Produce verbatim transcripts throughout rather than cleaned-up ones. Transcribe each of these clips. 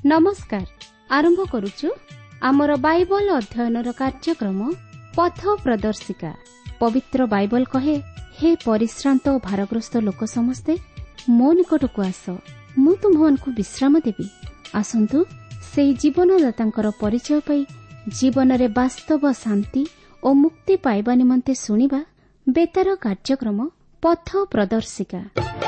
नमस्कार आरंभ करुचु आमर बाइबल अध्ययनर कार्यक्रम पथ प्रदर्शिका। पवित्र बाइबल कहे, हे परिश्रांत और भारग्रस्त लोक समस्ते मो निकट को आस, मु तुमको विश्राम देवी। आसंतु से जीवनदाता परिचय पाई जीवन रे वास्तव शांति और मुक्ति पाइबा निमंते सुनिबा बेतार कार्यक्रम पथ प्रदर्शिका।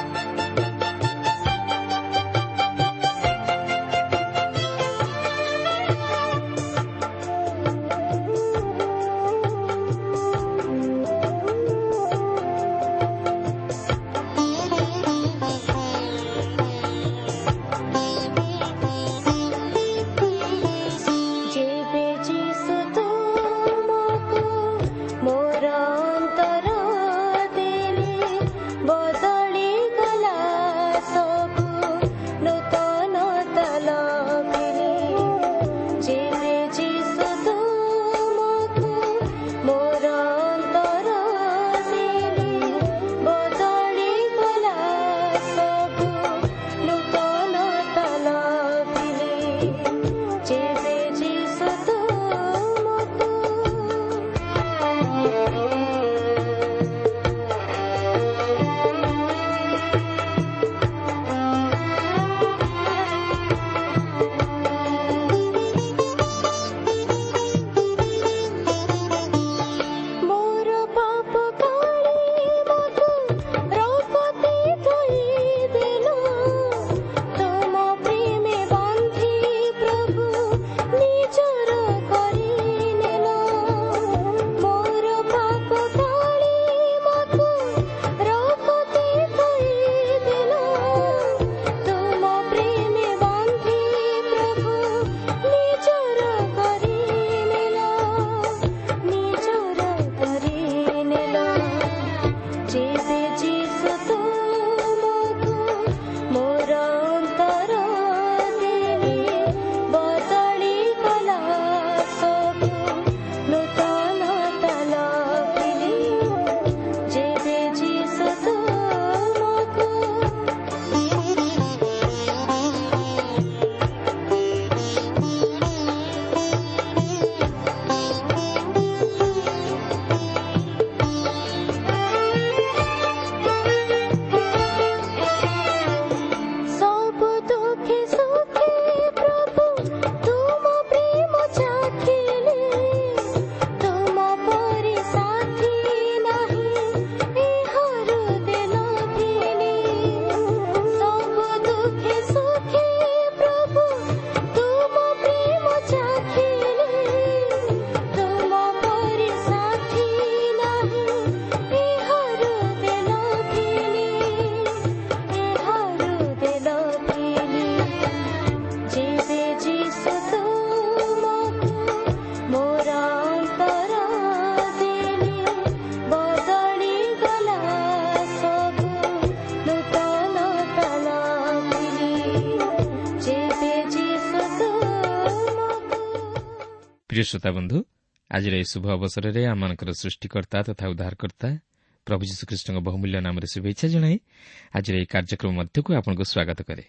प्रिय श्रोता बंधु, आज शुभ अवसर में आम सृष्टिकर्ता तथा उद्धारकर्ता प्रभु यीशुख्रीष्ण बहुमूल्य नाम शुभेच्छा जनाई आज कार्यक्रम मध्य को आपको स्वागत करे।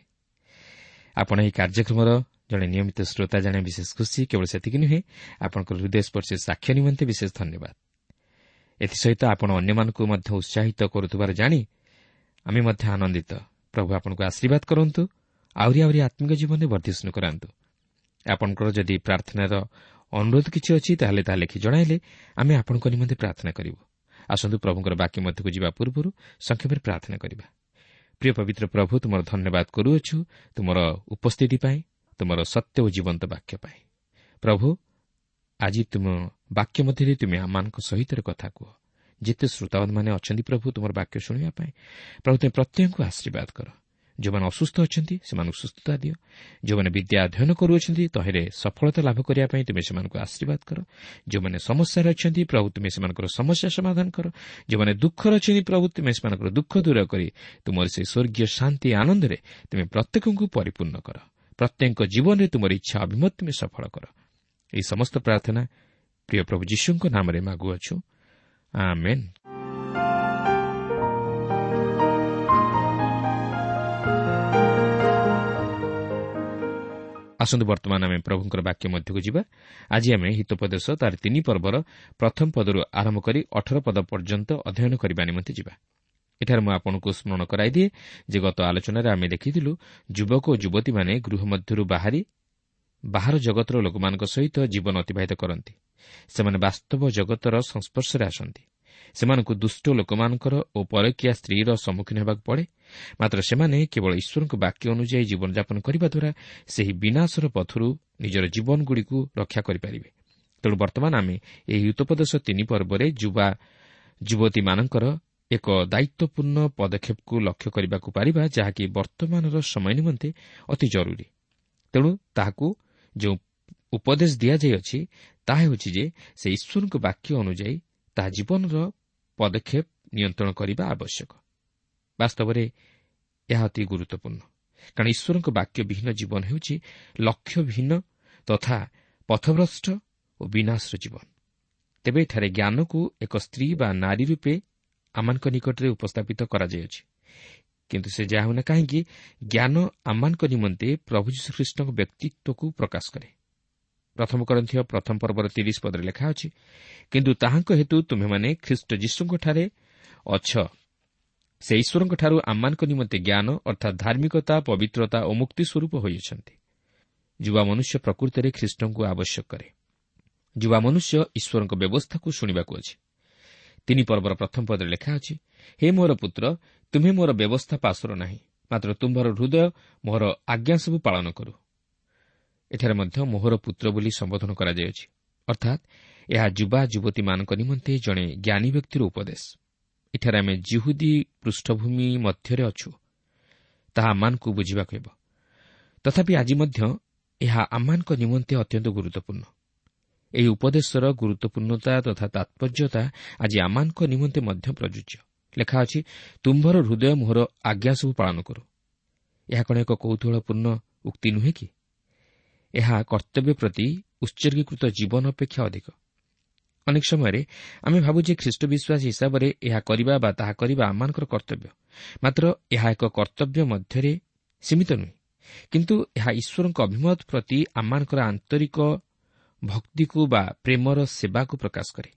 आपण यह कार्यक्रम जड़े नियमित श्रोता जाने विशेष खुशी। केवल सेतिक नुहे, आपण हृदय स्पर्शी साक्ष्य निमंते विशेष धन्यवाद। एसहित आपण अन्य उत्साहित करुवार जाणी आमे मध्य आनंदित। प्रभु आपन को आशीर्वाद करंतु, आउरी आउरी आत्मिक जीवन में वर्धिष्णु करांतु। आपनकर जदि प्रार्थनार अनुरोध किछि अछि ताहले ता लिखि जणाइले आमे आपनक निमंते प्रार्थना करिवु। आसंतु प्रभुଙ୍କର वाक्य मध्य को जिबा पूर्वरु संक्षेप में प्रार्थना करिबा। प्रिय पवित्र प्रभु, तुमर धन्यवाद करूछु तुमर उपस्थिति पाई, तुमर सत्य और जीवंत वाक्य पाई। प्रभु, आज तुम वाक्य मध्य तुम आमानक सहित कथा कह। जिते श्रोताबंध माने अछंती प्रभु तुमर वाक्य शुणिबा पाई, प्रभु तुम प्रत्येक को आशीर्वाद कर। जो मैंने असुस्थ अच्छा से सुस्थता दियो, जो मैंने विद्या अध्ययन करुँच तहे सफलता लाभ करने तुम्हें से आशीर्वाद कर। जो मैंने समस्या अच्छा प्रभु तुम्हें से समस्या समाधान कर। जो मैंने दुखर अच्छा प्रभु तुम्हें से दुख दूर कर तुम से स्वर्गीय शांति आनंद रे तुम्हें प्रत्येक को परिपूर्ण कर। प्रत्येक जीवन में तुम इच्छा अभिमत तुम्हें सफल कर। यह समस्त प्रार्थना प्रिय प्रभु यीशु नाम रे मागुअछु, आमेन। ଆସନ୍ତୁ ବର୍ତ୍ତମାନ ଆମେ ପ୍ରଭୁଙ୍କର ବାକ୍ୟ ମଧ୍ୟକୁ ଯିବା। ଆଜି ଆମେ ହିତୋପଦେଶ ତାର ତିନି ପର୍ବର ପ୍ରଥମ ପଦରୁ ଆରମ୍ଭ କରି ଅଠର ପଦ ପର୍ଯ୍ୟନ୍ତ ଅଧ୍ୟୟନ କରିବା ନିମନ୍ତେ ଯିବା। ଏଠାରେ ମୁଁ ଆପଣଙ୍କୁ ସ୍ମରଣ କରାଇଦିଏ ଯେ ଗତ ଆଲୋଚନାରେ ଆମେ ଦେଖିଥିଲୁ ଯୁବକ ଓ ଯୁବତୀମାନେ ଗୃହ ମଧ୍ୟରୁ ବାହାରି ବାହାର ଜଗତର ଲୋକମାନଙ୍କ ସହିତ ଜୀବନ ଅତିବାହିତ କରନ୍ତି। ସେମାନେ ବାସ୍ତବ ଜଗତର ସଂସ୍ପର୍ଶରେ ଆସନ୍ତି। ସେମାନଙ୍କୁ ଦୁଷ୍ଟ ଲୋକମାନଙ୍କର ଓ ପରକୀୟା ସ୍ତ୍ରୀର ସମ୍ମୁଖୀନ ହେବାକୁ ପଡ଼େ। ମାତ୍ର ସେମାନେ କେବଳ ଈଶ୍ୱରଙ୍କ ବାକ୍ୟ ଅନୁଯାୟୀ ଜୀବନଯାପନ କରିବା ଦ୍ୱାରା ସେହି ବିନାଶର ପଥରୁ ନିଜର ଜୀବନଗୁଡ଼ିକୁ ରକ୍ଷା କରିପାରିବେ। ତେଣୁ ବର୍ତ୍ତମାନ ଆମେ ଏହି ହିତୋପଦେଶ ତିନି ପର୍ବରେ ଯୁବା ଯୁବତୀମାନଙ୍କର ଏକ ଦାୟିତ୍ୱପୂର୍ଣ୍ଣ ପଦକ୍ଷେପକୁ ଲକ୍ଷ୍ୟ କରିବାକୁ ପାରିବା, ଯାହାକି ବର୍ତ୍ତମାନର ସମୟ ନିମନ୍ତେ ଅତି ଜରୁରୀ। ତେଣୁ ତାହାକୁ ଯେଉଁ ଉପଦେଶ ଦିଆଯାଇଅଛି ତାହା ହେଉଛି ଯେ ସେ ଈଶ୍ୱରଙ୍କ ବାକ୍ୟ ଅନୁଯାୟୀ ତାହା ଜୀବନର ପଦକ୍ଷେପ ନିୟନ୍ତ୍ରଣ କରିବା ଆବଶ୍ୟକ। ବାସ୍ତବରେ ଏହା ଅତି ଗୁରୁତ୍ୱପୂର୍ଣ୍ଣ, କାରଣ ଈଶ୍ୱରଙ୍କ ବାକ୍ୟ ବିହୀନ ଜୀବନ ହେଉଛି ଲକ୍ଷ୍ୟବିହୀନ ତଥା ପଥଭ୍ରଷ୍ଟ ଓ ବିନାଶର ଜୀବନ। ତେବେ ଏଠାରେ ଜ୍ଞାନକୁ ଏକ ସ୍ତ୍ରୀ ବା ନାରୀ ରୂପେ ଆମମାନଙ୍କ ନିକଟରେ ଉପସ୍ଥାପିତ କରାଯାଇଅଛି। କିନ୍ତୁ ସେ ଯାହା ହେଉନା କାହିଁକି, ଜ୍ଞାନ ଆମମାନଙ୍କ ନିମନ୍ତେ ପ୍ରଭୁ ଯୀଶୁଖ୍ରୀଷ୍ଟଙ୍କ ବ୍ୟକ୍ତିତ୍ୱକୁ ପ୍ରକାଶ କରେ। ପ୍ରଥମ କରିନ୍ଥୀୟ ପ୍ରଥମ ପର୍ବର ତିରିଶ ପଦରେ ଲେଖା ଅଛି, କିନ୍ତୁ ତାହାଙ୍କ ହେତୁ ତୁମେମାନେ ଖ୍ରୀଷ୍ଟ ଯୀଶୁଙ୍କଠାରେ ଅଛ। ସେ ଈଶ୍ୱରଙ୍କଠାରୁ ଆମମାନଙ୍କ ନିମନ୍ତେ ଜ୍ଞାନ ଅର୍ଥାତ୍ ଧାର୍ମିକତା, ପବିତ୍ରତା ଓ ମୁକ୍ତି ସ୍ୱରୂପ ହୋଇଅଛନ୍ତି। ଯୁବା ମନୁଷ୍ୟ ପ୍ରକୃତରେ ଖ୍ରୀଷ୍ଟଙ୍କୁ ଆବଶ୍ୟକ କରେ। ଯୁବା ମନୁଷ୍ୟ ଈଶ୍ୱରଙ୍କ ବ୍ୟବସ୍ଥାକୁ ଶୁଣିବାକୁ ଅଛି। ତିନି ପର୍ବର ପ୍ରଥମ ପଦରେ ଲେଖା ଅଛି, ହେ ମୋର ପୁତ୍ର, ତୁମେ ମୋର ବ୍ୟବସ୍ଥା ପାଶୋର ନାହିଁ, ମାତ୍ର ତୁମ୍ଭର ହୃଦୟ ମୋହର ଆଜ୍ଞା ସବୁ ପାଳନ କରୁ। ଏଠାରେ ମଧ୍ୟ ମୋହର ପୁତ୍ର ବୋଲି ସମ୍ବୋଧନ କରାଯାଇଅଛି, ଅର୍ଥାତ୍ ଏହା ଯୁବା ଯୁବତୀମାନଙ୍କ ନିମନ୍ତେ ଜଣେ ଜ୍ଞାନୀ ବ୍ୟକ୍ତିର ଉପଦେଶ। ଏଠାରେ ଆମେ ଜିହୁଦୀ ପୃଷ୍ଠଭୂମି ମଧ୍ୟରେ ଅଛୁ, ତାହା ଆମମାନଙ୍କୁ ବୁଝିବାକୁ ହେବ। ତଥାପି ଆଜି ମଧ୍ୟ ଏହା ଆମମାନଙ୍କ ନିମନ୍ତେ ଅତ୍ୟନ୍ତ ଗୁରୁତ୍ୱପୂର୍ଣ୍ଣ। ଏହି ଉପଦେଶର ଗୁରୁତ୍ୱପୂର୍ଣ୍ଣତା ତଥା ତାତ୍ପର୍ଯ୍ୟତା ଆଜି ଆମମାନଙ୍କ ନିମନ୍ତେ ମଧ୍ୟ ପ୍ରଯୁଜ୍ୟ। ଲେଖା ଅଛି, ତୁମ୍ଭର ହୃଦୟ ମୋହର ଆଜ୍ଞା ସବୁ ପାଳନ କରୁ। ଏହା କ'ଣ ଏକ କୌତୂହଳପୂର୍ଣ୍ଣ ଉକ୍ତି ନୁହେଁ କି? ଏହା କର୍ତ୍ତବ୍ୟ ପ୍ରତି ଉତ୍ସର୍ଗୀକୃତ ଜୀବନ ଅପେକ୍ଷା ଅଧିକ। ଅନେକ ସମୟରେ ଆମେ ଭାବୁ ଯେ ଖ୍ରୀଷ୍ଟ ବିଶ୍ୱାସୀ ହିସାବରେ ଏହା କରିବା ବା ତାହା କରିବା ଆମମାନଙ୍କର କର୍ତ୍ତବ୍ୟ। ମାତ୍ର ଏହା ଏକ କର୍ତ୍ତବ୍ୟ ମଧ୍ୟରେ ସୀମିତ ନୁହେଁ, କିନ୍ତୁ ଏହା ଈଶ୍ୱରଙ୍କ ଅଭିମତ ପ୍ରତି ଆମମାନଙ୍କର ଆନ୍ତରିକ ଭକ୍ତିକୁ ବା ପ୍ରେମର ସେବାକୁ ପ୍ରକାଶ କରେ।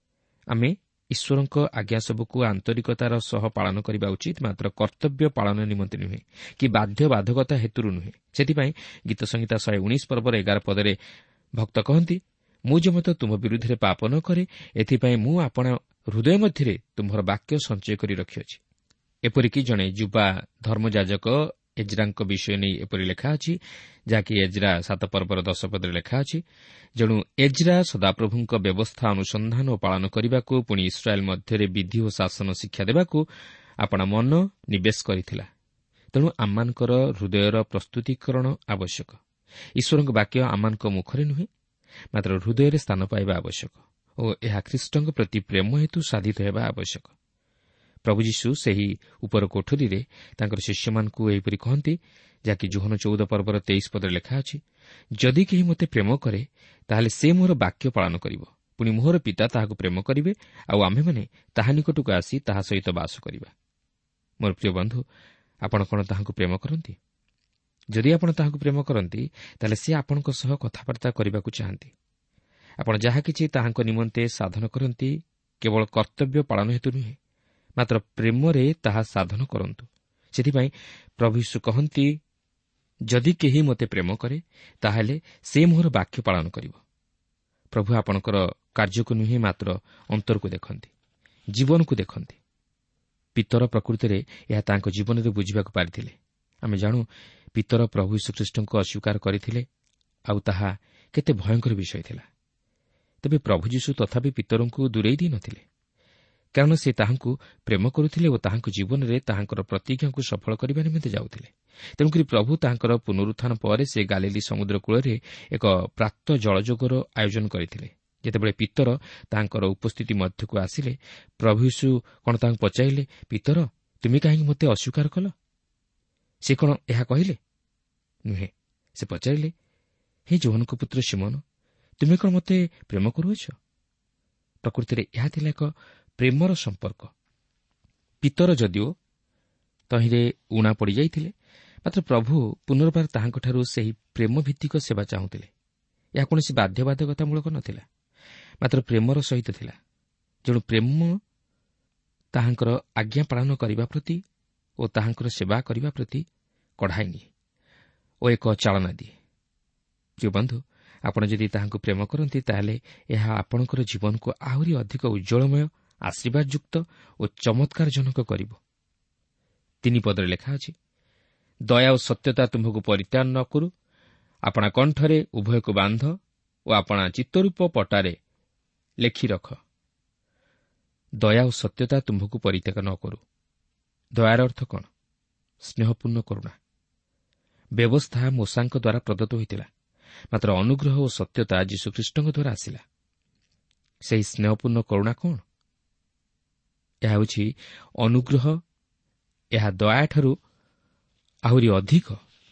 ଆମେ ଈଶ୍ୱରଙ୍କ ଆଜ୍ଞା ସବୁକୁ ଆନ୍ତରିକତାର ସହ ପାଳନ କରିବା ଉଚିତ, ମାତ୍ର କର୍ତ୍ତବ୍ୟ ପାଳନ ନିମନ୍ତେ ନୁହେଁ କି ବାଧ୍ୟ ବାଧକତା ହେତୁରୁ ନୁହେଁ। ସେଥିପାଇଁ ଗୀତ ସଂହିତା ଶହେ ଉଣେଇଶ ପର୍ବର ଏଗାର ପଦରେ ଭକ୍ତ କହନ୍ତି, ମୁଁ ଯେମତ ତୁମ ବିରୁଦ୍ଧରେ ପାପ ନ କରେ, ଏଥିପାଇଁ ମୁଁ ଆପଣ ହୃଦୟ ମଧ୍ୟରେ ତୁମ୍ଭର ବାକ୍ୟ ସଞ୍ଚୟ କରି ରଖିଅଛି। ଏପରିକି ଜଣେ ଯୁବା ଧର୍ମଯାଜକ ଏଜ୍ରାଙ୍କ ବିଷୟ ନେଇ ଏପରି ଲେଖା ଅଛି, ଯାହାକି ଏଜ୍ରା ସାତ ପର୍ବର ଦଶ ପଦରେ ଲେଖା ଅଛି, ଯେଣୁ ଏଜ୍ରା ସଦାପ୍ରଭୁଙ୍କ ବ୍ୟବସ୍ଥା ଅନୁସନ୍ଧାନ ଓ ପାଳନ କରିବାକୁ, ପୁଣି ଇସ୍ରାଏଲ୍ ମଧ୍ୟରେ ବିଧି ଓ ଶାସନ ଶିକ୍ଷା ଦେବାକୁ ଆପଣା ମନ ନିବେଶ କରିଥିଲା। ତେଣୁ ଆମମାନଙ୍କର ହୃଦୟର ପ୍ରସ୍ତୁତିକରଣ ଆବଶ୍ୟକ। ଈଶ୍ୱରଙ୍କ ବାକ୍ୟ ଆମମାନଙ୍କ ମୁଖରେ ନୁହେଁ, ମାତ୍ର ହୃଦୟରେ ସ୍ଥାନ ପାଇବା ଆବଶ୍ୟକ ଓ ଏହା ଖ୍ରୀଷ୍ଟଙ୍କ ପ୍ରତି ପ୍ରେମ ହେତୁ ସାଧିତ ହେବା ଆବଶ୍ୟକ। ପ୍ରଭୁ ଯୀଶୁ ସେହି ଉପର କୋଠରୀରେ ତାଙ୍କର ଶିଷ୍ୟମାନଙ୍କୁ ଏହିପରି କହନ୍ତି, ଯାହାକି ଯୋହନ ଚଉଦ ପର୍ବର ତେଇଶ ପଦରେ ଲେଖା ଅଛି, ଯଦି କେହି ମୋତେ ପ୍ରେମ କରେ, ତାହେଲେ ସେ ମୋର ବାକ୍ୟ ପାଳନ କରିବ। ପୁଣି ମୋହର ପିତା ତାହାକୁ ପ୍ରେମ କରିବେ, ଆଉ ଆମ୍ଭେମାନେ ତାହା ନିକଟକୁ ଆସି ତାହା ସହିତ ବାସ କରିବା। ମୋର ପ୍ରିୟ ବନ୍ଧୁ, ଆପଣ କ'ଣ ତାହାଙ୍କୁ ପ୍ରେମ କରନ୍ତି? ଯଦି ଆପଣ ତାହାଙ୍କୁ ପ୍ରେମ କରନ୍ତି, ତାହେଲେ ସେ ଆପଣଙ୍କ ସହ କଥାବାର୍ତ୍ତା କରିବାକୁ ଚାହାନ୍ତି। ଆପଣ ଯାହା କିଛି ତାହାଙ୍କ ନିମନ୍ତେ ସାଧନ କରନ୍ତି, କେବଳ କର୍ତ୍ତବ୍ୟ ପାଳନ ହେତୁ ନୁହେଁ, ମାତ୍ର ପ୍ରେମରେ ତାହା ସାଧନ କରନ୍ତୁ। ସେଥିପାଇଁ ପ୍ରଭୁ ଯୀଶୁ କହନ୍ତି, ଯଦି କେହି ମୋତେ ପ୍ରେମ କରେ, ତାହେଲେ ସେ ମୋହର ବାକ୍ୟ ପାଳନ କରିବ। ପ୍ରଭୁ ଆପଣଙ୍କର କାର୍ଯ୍ୟକୁ ନୁହେଁ, ମାତ୍ର ଅନ୍ତରକୁ ଦେଖନ୍ତି, ଜୀବନକୁ ଦେଖନ୍ତି। ପିତର ପ୍ରକୃତିରେ ଏହା ତାଙ୍କ ଜୀବନରେ ବୁଝିବାକୁ ପାରିଥିଲେ। ଆମେ ଜାଣୁ ପିତର ପ୍ରଭୁ ଯୀଶୁଖ୍ରୀଷ୍ଟଙ୍କୁ ଅସ୍ୱୀକାର କରିଥିଲେ, ଆଉ ତାହା କେତେ ଭୟଙ୍କର ବିଷୟ ଥିଲା। ତେବେ ପ୍ରଭୁ ଯୀଶୁ ତଥାପି ପିତରଙ୍କୁ ଦୂରେଇ ଦେଇ ନ ଥିଲେ, କାରଣ ସେ ତାହାଙ୍କୁ ପ୍ରେମ କରୁଥିଲେ ଓ ତାହାଙ୍କ ଜୀବନରେ ତାହାଙ୍କର ପ୍ରତିଜ୍ଞାକୁ ସଫଳ କରିବା ନିମନ୍ତେ ଯାଉଥିଲେ। ତେଣୁକରି ପ୍ରଭୁ ତାହାଙ୍କର ପୁନରୁତ୍ଥାନ ପରେ ସେ ଗାଲିଲି ସମୁଦ୍ର କୂଳରେ ଏକ ପ୍ରାତ ଜଳଯୋଗର ଆୟୋଜନ କରିଥିଲେ। ଯେତେବେଳେ ପିତର ତାହାଙ୍କର ଉପସ୍ଥିତି ମଧ୍ୟକୁ ଆସିଲେ, ପ୍ରଭୁ ଯୀଶୁ କ'ଣ ତାହାଙ୍କୁ ପଚାରିଲେ, ପିତର, ତୁମେ କାହିଁକି ମୋତେ ଅସ୍ୱୀକାର କଲ? ସେ କ'ଣ ଏହା କହିଲେ? ନୁହେଁ। ସେ ପଚାରିଲେ, ହେ ଯୋହନଙ୍କ ପୁତ୍ର ସିମୋନ, ତୁମେ କ'ଣ ମୋତେ ପ୍ରେମ କରୁଅଛ? ପ୍ରକୃତିରେ ଏହା ଥିଲା ଏକ ପ୍ରେମର ସମ୍ପର୍କ। ପିତର ଯଦିଓ ତହିଁରେ ଉଣା ପଡ଼ିଯାଇଥିଲେ, ମାତ୍ର ପ୍ରଭୁ ପୁନର୍ବାର ତାହାଙ୍କଠାରୁ ସେହି ପ୍ରେମଭିତ୍ତିକ ସେବା ଚାହୁଁଥିଲେ। ଏହା କୌଣସି ବାଧ୍ୟବାଧକତାମୂଳକ ନ ଥିଲା, ମାତ୍ର ପ୍ରେମର ସହିତ ଥିଲା। ଯେଣୁ ପ୍ରେମ ତାହାଙ୍କର ଆଜ୍ଞା ପାଳନ କରିବା ପ୍ରତି ଓ ତାହାଙ୍କର ସେବା କରିବା ପ୍ରତି କଢ଼ାଇ ନିଏ ଓ ଏକ ଚାଳନା ଦିଏ। ପ୍ରିୟ ବନ୍ଧୁ, ଆପଣ ଯଦି ତାହାଙ୍କୁ ପ୍ରେମ କରନ୍ତି, ତାହେଲେ ଏହା ଆପଣଙ୍କର ଜୀବନକୁ ଆହୁରି ଅଧିକ ଉଜ୍ଜଳମୟ, ଆଶୀର୍ବାଦଯୁକ୍ତ ଓ ଚମତ୍କାରଜନକ କରିବ। ତିନି ପଦରେ ଲେଖା ଅଛି, ଦୟା ଓ ସତ୍ୟତା ତୁମ୍ଭକୁ ପରିତ୍ୟାଗ ନ କରୁ, ଆପଣା କଣ୍ଠରେ ଉଭୟକୁ ବାନ୍ଧ ଓ ଆପଣା ଚିତ୍ତରୂପ ପଟାରେ ଲେଖି ରଖ। ଦୟା ଓ ସତ୍ୟତା ତୁମ୍ଭକୁ ପରିତ୍ୟାଗ ନ କରୁ। ଦୟାର ଅର୍ଥ କ'ଣ? ସ୍ନେହପୂର୍ଣ୍ଣ କରୁଣା। ବ୍ୟବସ୍ଥା ମୋଶାଙ୍କ ଦ୍ୱାରା ପ୍ରଦତ୍ତ ହୋଇଥିଲା, ମାତ୍ର ଅନୁଗ୍ରହ ଓ ସତ୍ୟତା ଯୀଶୁଖ୍ରୀଷ୍ଟଙ୍କ ଦ୍ୱାରା ଆସିଲା। ସେହି ସ୍ନେହପୂର୍ଣ୍ଣ କରୁଣା କ'ଣ? ଏହା ହେଉଛି ଅନୁଗ୍ରହ। ଏହା ଦୟାଠାରୁ ଆହୁରି ଅଧିକ।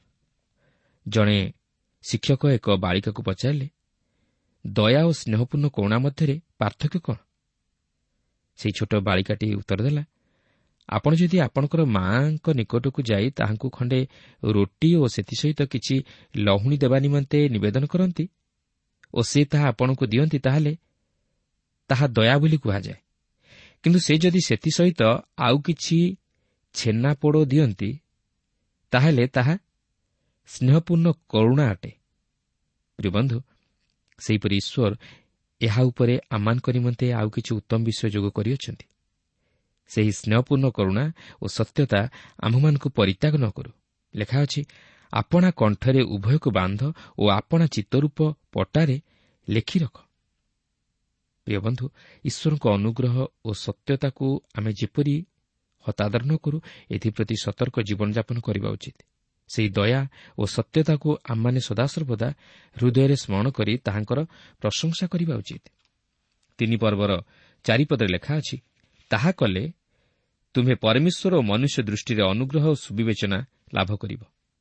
ଜଣେ ଶିକ୍ଷକ ଏକ ବାଳିକାକୁ ପଚାରିଲେ, ଦୟା ଓ ସ୍ନେହପୂର୍ଣ୍ଣ କରୁଣା ମଧ୍ୟରେ ପାର୍ଥକ୍ୟ କ'ଣ? ସେହି ଛୋଟ ବାଳିକାଟି ଉତ୍ତର ଦେଲା, ଆପଣ ଯଦି ଆପଣଙ୍କର ମା'ଙ୍କ ନିକଟକୁ ଯାଇ ତାହାଙ୍କୁ ଖଣ୍ଡେ ରୁଟି ଓ ସେଥିସହିତ କିଛି ଲହୁଣୀ ଦେବା ନିମନ୍ତେ ନିବେଦନ କରନ୍ତି ଓ ସେ ତାହା ଆପଣଙ୍କୁ ଦିଅନ୍ତି, ତାହେଲେ ତାହା ଦୟା ବୋଲି କୁହାଯାଏ। କିନ୍ତୁ ସେ ଯଦି ସେଥିସହିତ ଆଉ କିଛି ଛେନାପୋଡ଼ ଦିଅନ୍ତି, ତାହେଲେ ତାହା ସ୍ନେହପୂର୍ଣ୍ଣ କରୁଣା ଅଟେ। ପ୍ରିୟ ବନ୍ଧୁ, ସେହିପରି ଈଶ୍ୱର ଏହା ଉପରେ ଆମମାନଙ୍କ ନିମନ୍ତେ ଆଉ କିଛି ଉତ୍ତମ ବିଷୟ ଯୋଗ କରିଅଛନ୍ତି। ସେହି ସ୍ନେହପୂର୍ଣ୍ଣ କରୁଣା ଓ ସତ୍ୟତା ଆମ୍ଭମାନଙ୍କୁ ପରିତ୍ୟାଗ ନ କରୁ। ଲେଖା ଅଛି, ଆପଣା କଣ୍ଠରେ ଉଭୟକୁ ବାନ୍ଧ ଓ ଆପଣା ଚିତ୍ତରୂପ ପଟାରେ ଲେଖି ରଖ। ପ୍ରିୟ ବନ୍ଧୁ, ଈଶ୍ୱରଙ୍କ ଅନୁଗ୍ରହ ଓ ସତ୍ୟତାକୁ ଆମେ ଯେପରି ହତାଦର ନ କରୁ, ଏଥିପ୍ରତି ସତର୍କ ଜୀବନଯାପନ କରିବା ଉଚିତ। ସେହି ଦୟା ଓ ସତ୍ୟତାକୁ ଆମମାନେ ସଦାସର୍ବଦା ହୃଦୟରେ ସ୍ମରଣ କରି ତାହାଙ୍କର ପ୍ରଶଂସା କରିବା ଉଚିତ। ତିନି ପର୍ବର ଚାରିପଦରେ ଲେଖା ଅଛି, ତାହା କଲେ ତୁମ୍ଭେ ପରମେଶ୍ୱର ଓ ମନୁଷ୍ୟ ଦୃଷ୍ଟିରେ ଅନୁଗ୍ରହ ଓ ସୁବିବେଚନା ଲାଭ କରିବ।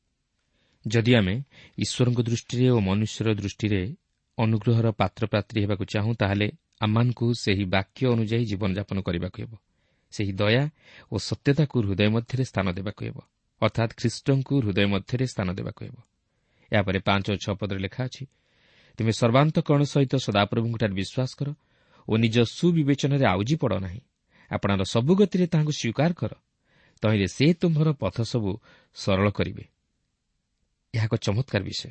ଯଦି ଆମେ ଈଶ୍ୱରଙ୍କ ଦୃଷ୍ଟିରେ ଓ ମନୁଷ୍ୟର ଦୃଷ୍ଟିରେ ଅନୁଗ୍ରହର ପାତ୍ରପାତ୍ରୀ ହେବାକୁ ଚାହୁଁ, ତାହେଲେ ଆମମାନଙ୍କୁ ସେହି ବାକ୍ୟ ଅନୁଯାୟୀ ଜୀବନଯାପନ କରିବାକୁ ହେବ। ସେହି ଦୟା ଓ ସତ୍ୟତାକୁ ହୃଦୟ ମଧ୍ୟରେ ସ୍ଥାନ ଦେବାକୁ ହେବ, ଅର୍ଥାତ୍ ଖ୍ରୀଷ୍ଟଙ୍କୁ ହୃଦୟ ମଧ୍ୟରେ ସ୍ଥାନ ଦେବାକୁ ହେବ। ଏହାପରେ ପାଞ୍ଚ ଓ ଛଅ ପଦରେ ଲେଖା ଅଛି, ତୁମେ ସର୍ବାନ୍ତକରଣ ସହିତ ସଦାପ୍ରଭୁଙ୍କଠାରେ ବିଶ୍ୱାସ କର ଓ ନିଜ ସୁବିବେଚନାରେ ଆଉଜି ପଡ଼ ନାହିଁ। ଆପଣଙ୍କର ସବୁ ଗତିରେ ତାହାଙ୍କୁ ସ୍ୱୀକାର କର, ତହିଁରେ ସେ ତୁମ୍ଭର ପଥ ସବୁ ସରଳ କରିବେ। ଏହା ଏକ ଚମତ୍କାର ବିଷୟ।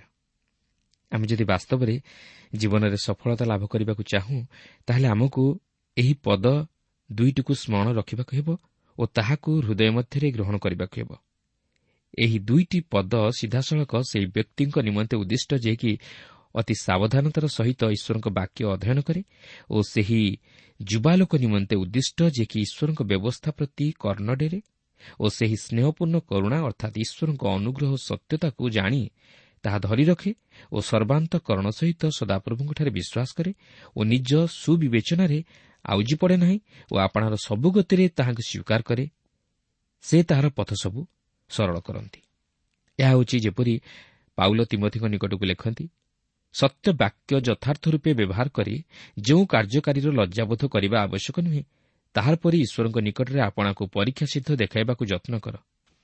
ଆମେ ଯଦି ବାସ୍ତବରେ ଜୀବନରେ ସଫଳତା ଲାଭ କରିବାକୁ ଚାହୁଁ, ତାହେଲେ ଆମକୁ ଏହି ପଦ ଦୁଇଟିକୁ ସ୍ମରଣ ରଖିବାକୁ ହେବ ଓ ତାହାକୁ ହୃଦୟ ମଧ୍ୟରେ ଗ୍ରହଣ କରିବାକୁ ହେବ। ଏହି ଦୁଇଟି ପଦ ସିଧାସଳଖ ସେହି ବ୍ୟକ୍ତିଙ୍କ ନିମନ୍ତେ ଉଦ୍ଦିଷ୍ଟ, ଯିଏକି ଅତି ସାବଧାନତାର ସହିତ ଈଶ୍ୱରଙ୍କ ବାକ୍ୟ ଅଧ୍ୟୟନ କରେ, ଓ ସେହି ଯୁବାଲୋକ ନିମନ୍ତେ ଉଦ୍ଦିଷ୍ଟ, ଯିଏକି ଈଶ୍ୱରଙ୍କ ବ୍ୟବସ୍ଥା ପ୍ରତି କର୍ଣ୍ଣ ଡେରେ ଓ ସେହି ସ୍ନେହପୂର୍ଣ୍ଣ କରୁଣା ଅର୍ଥାତ୍ ଈଶ୍ୱରଙ୍କ ଅନୁଗ୍ରହ ସତ୍ୟତାକୁ ଜାଣି ତାହା ଧରି ରଖେ ଓ ସର୍ବାନ୍ତକରଣ ସହିତ ସଦାପ୍ରଭୁଙ୍କଠାରେ ବିଶ୍ୱାସ କରେ ଓ ନିଜ ସୁବିବେଚନାରେ ଆଉଜି ପଡ଼େ ନାହିଁ ଓ ଆପଣାର ସବୁ ଗତିରେ ତାହାଙ୍କୁ ସ୍ୱୀକାର କରେ, ସେ ତାହାର ପଥ ସବୁ ସରଳ କରନ୍ତି। ଏହା ହେଉଛି ଯେପରି ପାଉଲ ତିମୋଥୀଙ୍କ ନିକଟକୁ ଲେଖନ୍ତି, ସତ୍ୟ ବାକ୍ୟ ଯଥାର୍ଥ ରୂପେ ବ୍ୟବହାର କରି ଯେଉଁ କାର୍ଯ୍ୟକାରୀର ଲଜ୍ଜାବୋଧ କରିବା ଆବଶ୍ୟକ ନୁହେଁ, ତାହାର ପରି ଈଶ୍ୱରଙ୍କ ନିକଟରେ ଆପଣାକୁ ପରୀକ୍ଷା ସିଦ୍ଧ ଦେଖାଇବାକୁ ଯତ୍ନ କର,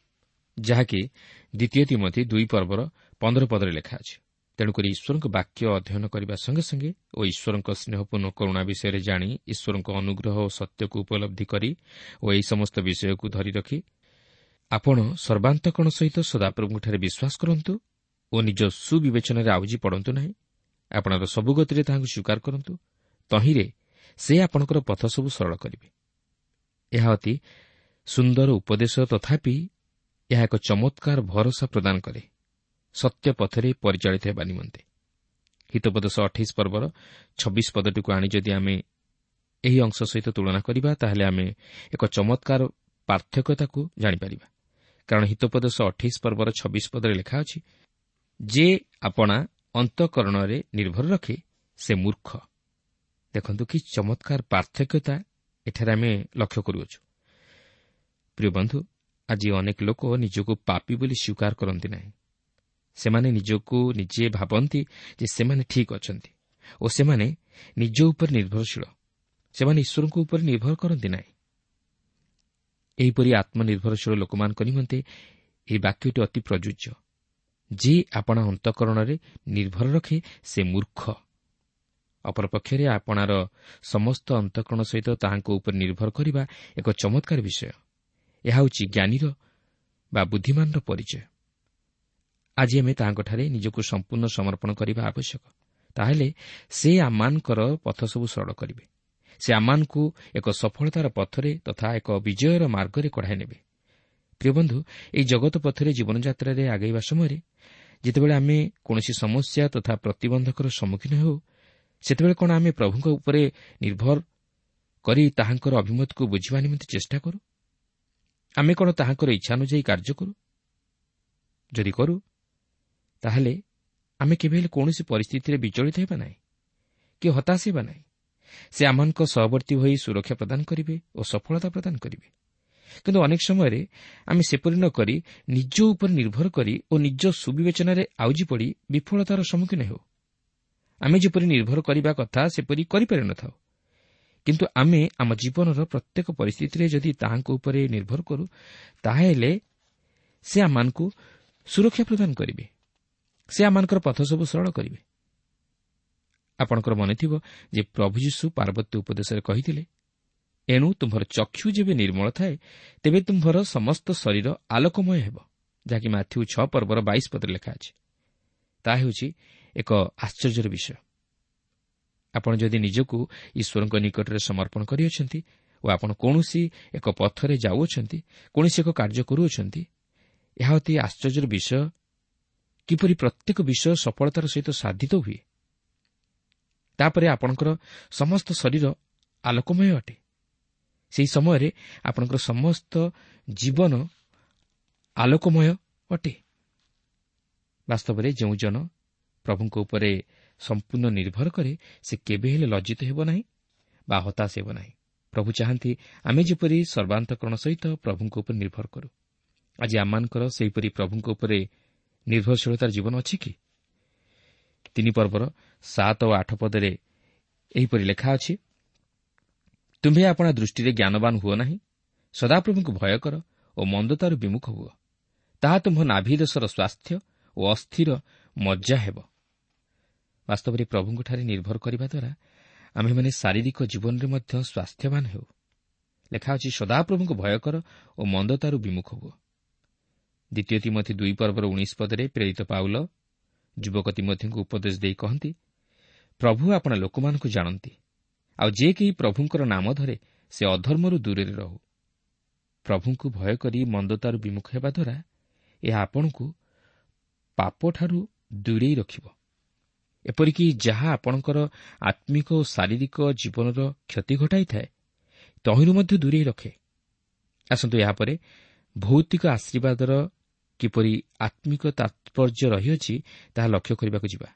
ଯାହାକି ଦ୍ୱିତୀୟ ତିମୋଥୀ ଦୁଇ ପର୍ବର ପନ୍ଦର ପଦରେ ଲେଖା ଅଛି। ତେଣୁକରି ଈଶ୍ୱରଙ୍କ ବାକ୍ୟ ଅଧ୍ୟୟନ କରିବା ସଙ୍ଗେ ସଙ୍ଗେ ଓ ଈଶ୍ୱରଙ୍କ ସ୍ନେହପୂର୍ଣ୍ଣ କରୁଣା ବିଷୟରେ ଜାଣି ଈଶ୍ୱରଙ୍କ ଅନୁଗ୍ରହ ଓ ସତ୍ୟକୁ ଉପଲବ୍ଧି କରି ଓ ଏହି ସମସ୍ତ ବିଷୟକୁ ଧରି ରଖି ଆପଣ ସର୍ବାନ୍ତକରଣ ସହିତ ସଦାପ୍ରଭୁଙ୍କଠାରେ ବିଶ୍ୱାସ କରନ୍ତୁ ଓ ନିଜ ସୁବିବେଚନାରେ ଆଉଜି ପଡ଼ନ୍ତୁ ନାହିଁ। ଆପଣଙ୍କର ସବୁ ଗତିରେ ତାହାଙ୍କୁ ସ୍ୱୀକାର କରନ୍ତୁ, ତହିଁରେ ସେ ଆପଣଙ୍କର ପଥ ସବୁ ସରଳ କରିବେ। ଏହା ଅତି ସୁନ୍ଦର ଉପଦେଶ, ତଥାପି ଏହା ଏକ ଚମତ୍କାର ଭରସା ପ୍ରଦାନ କରେ ସତ୍ୟ ପଥରେ ପରିଚାଳିତ ହେବା ନିମନ୍ତେ। ହିତୋପଦେଶ ଅଠେଇଶ ପର୍ବର ଛବିଶ ପଦଟିକୁ ଆଣି ଯଦି ଆମେ ଏହି ଅଂଶ ସହିତ ତୁଳନା କରିବା, ତାହେଲେ ଆମେ ଏକ ଚମତ୍କାର ପାର୍ଥକ୍ୟତାକୁ ଜାଣିପାରିବା। କାରଣ ହିତୋପଦେଶ ଅଠେଇଶ ପର୍ବର ଛବିଶ ପଦରେ ଲେଖା ଅଛି, ଯେ ଆପଣା ଅନ୍ତଃକରଣରେ ନିର୍ଭର ରଖେ ସେ ମୂର୍ଖ। ଦେଖନ୍ତୁ କି ଚମତ୍କାର ପାର୍ଥକ୍ୟତା ଏଠାରେ ଆମେ ଲକ୍ଷ୍ୟ କରୁଅଛୁ। ପ୍ରିୟ ବନ୍ଧୁ, ଆଜି ଅନେକ ଲୋକ ନିଜକୁ ପାପୀ ବୋଲି ସ୍ୱୀକାର କରନ୍ତି ନାହିଁ। ସେମାନେ ନିଜକୁ ନିଜେ ଭାବନ୍ତି ଯେ ସେମାନେ ଠିକ୍ ଅଛନ୍ତି ଓ ସେମାନେ ନିଜ ଉପରେ ନିର୍ଭରଶୀଳ। ସେମାନେ ଈଶ୍ୱରଙ୍କ ଉପରେ ନିର୍ଭର କରନ୍ତି ନାହିଁ। ଏହିପରି ଆତ୍ମନିର୍ଭରଶୀଳ ଲୋକମାନଙ୍କ ନିମନ୍ତେ ଏହି ବାକ୍ୟଟି ଅତି ପ୍ରଯୁଜ୍ୟ। ଯିଏ ଆପଣା ଅନ୍ତଃକରଣରେ ନିର୍ଭର ରଖେ ସେ ମୂର୍ଖ। ଅପରପକ୍ଷରେ ଆପଣାର ସମସ୍ତ ଅନ୍ତଃକରଣ ସହିତ ତାହାଙ୍କ ଉପରେ ନିର୍ଭର କରିବା ଏକ ଚମତ୍କାର ବିଷୟ। ଏହା ହେଉଛି ଜ୍ଞାନୀର ବା ବୁଦ୍ଧିମାନର ପରିଚୟ। ଆଜି ଆମେ ତାହାଙ୍କଠାରେ ନିଜକୁ ସମ୍ପୂର୍ଣ୍ଣ ସମର୍ପଣ କରିବା ଆବଶ୍ୟକ। ତାହେଲେ ସେ ଆମମାନଙ୍କର ପଥ ସବୁ ସରଳ କରିବେ। ସେ ଆମମାନଙ୍କୁ ଏକ ସଫଳତାର ପଥରେ ତଥା ଏକ ବିଜୟର ମାର୍ଗରେ କଢ଼ାଇ ନେବେ। ପ୍ରିୟ ବନ୍ଧୁ, ଏହି ଜଗତ ପଥରେ ଜୀବନଯାତ୍ରାରେ ଆଗେଇବା ସମୟରେ ଯେତେବେଳେ ଆମେ କୌଣସି ସମସ୍ୟା ତଥା ପ୍ରତିବନ୍ଧକର ସମ୍ମୁଖୀନ ହେଉ, ସେତେବେଳେ କ'ଣ ଆମେ ପ୍ରଭୁଙ୍କ ଉପରେ ନିର୍ଭର କରି ତାହାଙ୍କର ଅଭିମତକୁ ବୁଝିବା ନିମନ୍ତେ ଚେଷ୍ଟା କରୁ? ଆମେ କ'ଣ ତାହାଙ୍କର ଇଚ୍ଛା ଅନୁଯାୟୀ କାର୍ଯ୍ୟ କରୁ? ଯଦି କରୁ, ତାହେଲେ ଆମେ କେବେ ହେଲେ କୌଣସି ପରିସ୍ଥିତିରେ ବିଚଳିତ ହେବା ନାହିଁ କି ହତାଶ ହେବା ନାହିଁ। ସେ ଆମମାନଙ୍କ ସହବର୍ତ୍ତୀ ହୋଇ ସୁରକ୍ଷା ପ୍ରଦାନ କରିବେ ଓ ସଫଳତା ପ୍ରଦାନ କରିବେ। କିନ୍ତୁ ଅନେକ ସମୟରେ ଆମେ ସେପରି ନ କରି ନିଜ ଉପରେ ନିର୍ଭର କରି ଓ ନିଜ ସୁବିବେଚନାରେ ଆଉଜି ପଡ଼ି ବିଫଳତାର ସମ୍ମୁଖୀନ ହେଉ। ଆମେ ଯେପରି ନିର୍ଭର କରିବା କଥା ସେପରି କରିପାରି ନ ଥାଉ। କିନ୍ତୁ ଆମେ ଆମ ଜୀବନର ପ୍ରତ୍ୟେକ ପରିସ୍ଥିତିରେ ଯଦି ତାହାଙ୍କ ଉପରେ ନିର୍ଭର କରୁ, ତାହେଲେ ସେ ଆମମାନଙ୍କୁ ସୁରକ୍ଷା ପ୍ରଦାନ କରିବେ। ସେ ଆମମାନଙ୍କର ପଥ ସବୁ ସରଳ କରିବେ। ଆପଣଙ୍କର ମନେଥିବ ଯେ ପ୍ରଭୁ ଯୀଶୁ ପାର୍ବତ୍ୟ ଉପଦେଶରେ କହିଥିଲେ, ଏଣୁ ତୁମ୍ଭର ଚକ୍ଷୁ ଯେବେ ନିର୍ମଳ ଥାଏ, ତେବେ ତୁମ୍ଭର ସମସ୍ତ ଶରୀର ଆଲୋକମୟ ହେବ, ଯାହାକି ମାଥ୍ୟୁ ଛଅ ପର୍ବର ବାଇଶ ପଦରେ ଲେଖା ଅଛି। ତାହା ହେଉଛି ଏକ ଆଶ୍ଚର୍ଯ୍ୟର ବିଷୟ। ଆପଣ ଯଦି ନିଜକୁ ଈଶ୍ୱରଙ୍କ ନିକଟରେ ସମର୍ପଣ କରିଅଛନ୍ତି ଓ ଆପଣ କୌଣସି ଏକ ପଥରେ ଯାଉଅଛନ୍ତି, କୌଣସି ଏକ କାର୍ଯ୍ୟ କରୁଅଛନ୍ତି, ଏହା ଅତି ଆଶ୍ଚର୍ଯ୍ୟର ବିଷୟ କିପରି ପ୍ରତ୍ୟେକ ବିଷୟ ସଫଳତାର ସହିତ ସାଧିତ ହୁଏ। ତାପରେ ଆପଣଙ୍କର ସମସ୍ତ ଶରୀର ଆଲୋକମୟ ଅଟେ। ସେହି ସମୟରେ ଆପଣଙ୍କର ସମସ୍ତ ଜୀବନ ଆଲୋକମୟ ଅଟେ। ବାସ୍ତବରେ ଯେଉଁ ଜନ ପ୍ରଭୁଙ୍କ ଉପରେ ସମ୍ପୂର୍ଣ୍ଣ ନିର୍ଭର କରେ, ସେ କେବେ ହେଲେ ଲଜ୍ଜିତ ହେବ ନାହିଁ ବା ହତାଶ ହେବ ନାହିଁ। ପ୍ରଭୁ ଚାହାନ୍ତି ଆମେ ଯେପରି ସର୍ବାନ୍ତଃକରଣ ସହିତ ପ୍ରଭୁଙ୍କ ଉପରେ ନିର୍ଭର କରୁ। ଆଜି ଆମମାନଙ୍କର ସେହିପରି ପ୍ରଭୁଙ୍କ ଉପରେ ନିର୍ଭରଶୀଳତାର ଜୀବନ ଅଛି କି? ତିନି ପର୍ବର ସାତ ଓ ଆଠ ପଦରେ ଏହିପରି ଲେଖା ଅଛି, ତୁମ୍ଭେ ଆପଣା ଦୃଷ୍ଟିରେ ଜ୍ଞାନବାନ ହୁଅ ନାହିଁ, ସଦାପ୍ରଭୁଙ୍କୁ ଭୟ କର ଓ ମନ୍ଦତାରୁ ବିମୁଖ ହୁଅ। ତାହା ତୁମ୍ଭ ନାଭିଦେଶର ସ୍ୱାସ୍ଥ୍ୟ ଓ ଅସ୍ଥିର ମଜ୍ଜା ହେବ। ବାସ୍ତବରେ ପ୍ରଭୁଙ୍କଠାରେ ନିର୍ଭର କରିବା ଦ୍ୱାରା ଆମ୍ଭେମାନେ ଶାରୀରିକ ଜୀବନରେ ମଧ୍ୟ ସ୍ୱାସ୍ଥ୍ୟବାନ ହେଉ। ଲେଖା ଅଛି, ସଦାପ୍ରଭୁଙ୍କୁ ଭୟ କର ଓ ମନ୍ଦତାରୁ ବିମୁଖ ହୁଅ। ଦ୍ୱିତୀୟ ତିମୋଥୀ ଦୁଇ ପର୍ବର ଉଣେଇଶ ପଦରେ ପ୍ରେରିତ ପାଉଲ ଯୁବକ ତିମୋଥୀଙ୍କୁ ଉପଦେଶ ଦେଇ କହନ୍ତି, ପ୍ରଭୁ ଆପଣା ଲୋକମାନଙ୍କୁ ଜାଣନ୍ତି, ଆଉ ଯେ କେହି ପ୍ରଭୁଙ୍କର ନାମ ଧରେ ସେ ଅଧର୍ମରୁ ଦୂରରେ ରହୁ। ପ୍ରଭୁଙ୍କୁ ଭୟ କରି ମନ୍ଦତାରୁ ବିମୁଖ ହେବା ଦ୍ୱାରା ଏହା ଆପଣଙ୍କୁ ପାପଠାରୁ ଦୂରେଇ ରଖିବ। ଏପରିକି ଯାହା ଆପଣଙ୍କର ଆତ୍ମିକ ଓ ଶାରୀରିକ ଜୀବନର କ୍ଷତି ଘଟାଇଥାଏ, ତହିଁରୁ ମଧ୍ୟ ଦୂରେଇ ରଖେ। ଆସନ୍ତୁ ଏହାପରେ ଭୌତିକ ଆଶୀର୍ବାଦର କିପରି ଆତ୍ମିକ ତାତ୍ପର୍ଯ୍ୟ ରହିଅଛି ତାହା ଲକ୍ଷ୍ୟ କରିବାକୁ ଯିବା।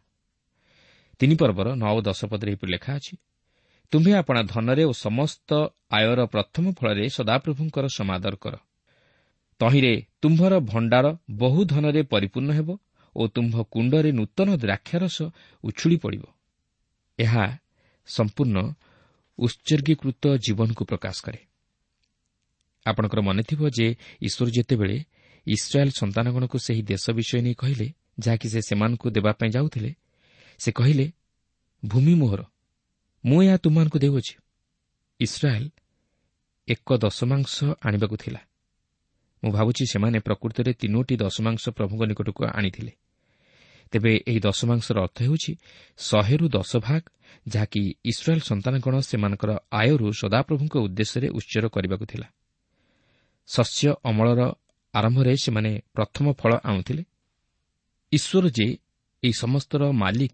ତିନି ପର୍ବର ନଅ ଓ ଦଶ ପଦରେ ଏହିପରି ଲେଖା ଅଛି, ତୁମ୍ଭେ ଆପଣା ଧନରେ ଓ ସମସ୍ତ ଆୟର ପ୍ରଥମ ଫଳରେ ସଦାପ୍ରଭୁଙ୍କର ସମାଦର କର। ତହିଁରେ ତୁମ୍ଭର ଭଣ୍ଡାର ବହୁ ଧନରେ ପରିପୂର୍ଣ୍ଣ ହେବ ଓ ତୁମ୍ଭ କୁଣ୍ଡରେ ନୂତନ ଦ୍ରାକ୍ଷାରସ ଉଛୁଳି ପଡ଼ିବ। ଏହା ସମ୍ପୂର୍ଣ୍ଣ ଉତ୍ସର୍ଗୀକୃତ ଜୀବନକୁ ପ୍ରକାଶ କରେ। ଆପଣଙ୍କର ମନେଥିବ ଯେ ଈଶ୍ୱର ଯେତେବେଳେ ଇସ୍ରାଏଲ୍ ସନ୍ତାନଗଣକୁ ସେହି ଦେଶ ବିଷୟ ନେଇ କହିଲେ, ଯାହାକି ସେ ସେମାନଙ୍କୁ ଦେବା ପାଇଁ ଯାଉଥିଲେ, ସେ କହିଲେ, ଭୂମି ମୋହର, ମୁଁ ଏହା ତୁମମାନଙ୍କୁ ଦେଉଅଛି। ଇସ୍ରାଏଲ୍ ଏକ ଦଶମାଂଶ ଆଣିବାକୁ ଥିଲା। ମୁଁ ଭାବୁଛି ସେମାନେ ପ୍ରକୃତରେ ତିନୋଟି ଦଶମାଂଶ ପ୍ରଭୁଙ୍କ ନିକଟକୁ ଆଣିଥିଲେ। ତେବେ ଏହି ଦଶମାଂଶର ଅର୍ଥ ହେଉଛି ଶହେରୁ ଦଶ ଭାଗ, ଯାହାକି ଇସ୍ରାଏଲ୍ ସନ୍ତାନଗଣ ସେମାନଙ୍କର ଆୟରୁ ସଦାପ୍ରଭୁଙ୍କ ଉଦ୍ଦେଶ୍ୟରେ ଉତ୍ସର୍ଗ କରିବାକୁ ଥିଲା। ଶସ୍ୟ ଅମଳର ଆରମ୍ଭରେ ସେମାନେ ପ୍ରଥମ ଫଳ ଆଣୁଥିଲେ। ଈଶ୍ୱର ଯେ ଏହି ସମସ୍ତର ମାଲିକ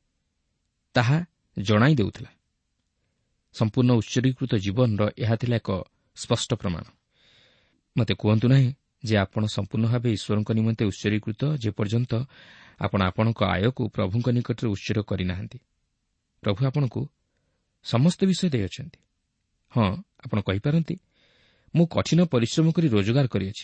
ତାହା ଜଣାଇ ଦେଉଥିଲା। ସମ୍ପୂର୍ଣ୍ଣ ଉତ୍ସର୍ଗୀକୃତ ଜୀବନର ଏହା ଥିଲା ଏକ ସ୍ପଷ୍ଟ ପ୍ରମାଣ। ମୋତେ କୁହନ୍ତୁ ନାହିଁ ଯେ ଆପଣ ସମ୍ପୂର୍ଣ୍ଣ ଭାବେ ଈଶ୍ୱରଙ୍କ ନିମନ୍ତେ ଉତ୍ସର୍ଗୀକୃତ ଯେପର୍ଯ୍ୟନ୍ତ ଆପଣ ଆପଣଙ୍କ ଆୟକୁ ପ୍ରଭୁଙ୍କ ନିକଟରେ ଉତ୍ସର୍ଗ କରିନାହାନ୍ତି। ପ୍ରଭୁ ଆପଣଙ୍କୁ ସମସ୍ତ ବିଷୟ ଦେଇଅଛନ୍ତି। ହଁ, ଆପଣ କହିପାରନ୍ତି, ମୁଁ କଠିନ ପରିଶ୍ରମ କରି ରୋଜଗାର କରିଅଛି।